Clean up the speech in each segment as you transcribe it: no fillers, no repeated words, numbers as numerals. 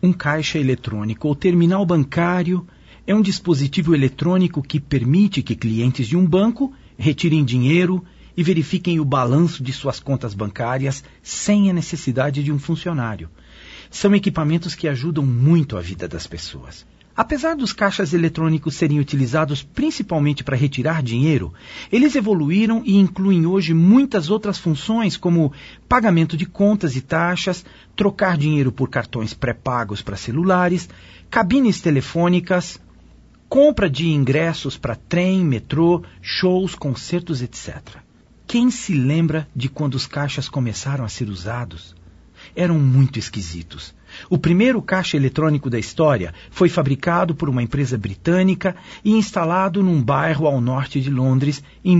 Um caixa eletrônico ou terminal bancário é um dispositivo eletrônico que permite que clientes de um banco retirem dinheiro e verifiquem o balanço de suas contas bancárias sem a necessidade de um funcionário. São equipamentos que ajudam muito a vida das pessoas. Apesar dos caixas eletrônicos serem utilizados principalmente para retirar dinheiro, eles evoluíram e incluem hoje muitas outras funções, como pagamento de contas e taxas, trocar dinheiro por cartões pré-pagos para celulares, cabines telefônicas, compra de ingressos para trem, metrô, shows, concertos, etc. Quem se lembra de quando os caixas começaram a ser usados? Eram muito esquisitos. O primeiro caixa eletrônico da história foi fabricado por uma empresa britânica e instalado num bairro ao norte de Londres em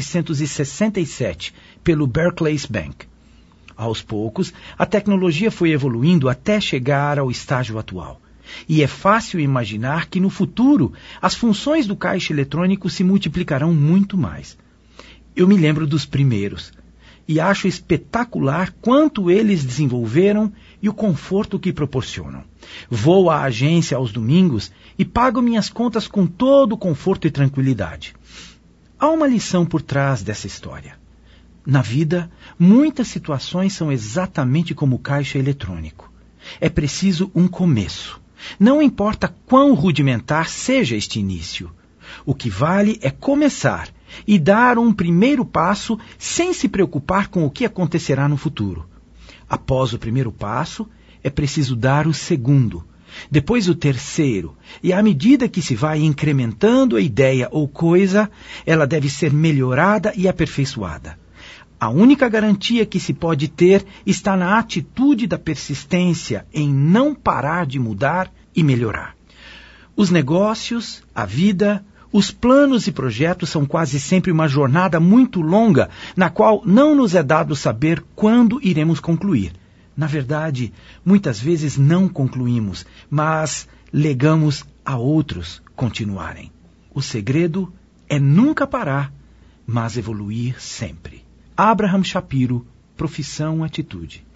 1967 pelo Barclays Bank. Aos poucos, a tecnologia foi evoluindo até chegar ao estágio atual. E é fácil imaginar que no futuro as funções do caixa eletrônico se multiplicarão muito mais. Eu me lembro dos primeiros e acho espetacular quanto eles desenvolveram e o conforto que proporcionam. Vou à agência aos domingos e pago minhas contas com todo o conforto e tranquilidade. Há uma lição por trás dessa história. Na vida, muitas situações são exatamente como o caixa eletrônico. É preciso um começo. Não importa quão rudimentar seja este início. O que vale é começar e dar um primeiro passo sem se preocupar com o que acontecerá no futuro. Após o primeiro passo, é preciso dar o segundo, depois o terceiro, e à medida que se vai incrementando a ideia ou coisa, ela deve ser melhorada e aperfeiçoada. A única garantia que se pode ter está na atitude da persistência em não parar de mudar e melhorar. Os negócios, a vida, os planos e projetos são quase sempre uma jornada muito longa, na qual não nos é dado saber quando iremos concluir. Na verdade, muitas vezes não concluímos, mas legamos a outros continuarem. O segredo é nunca parar, mas evoluir sempre. Abraham Shapiro, Profissão Atitude.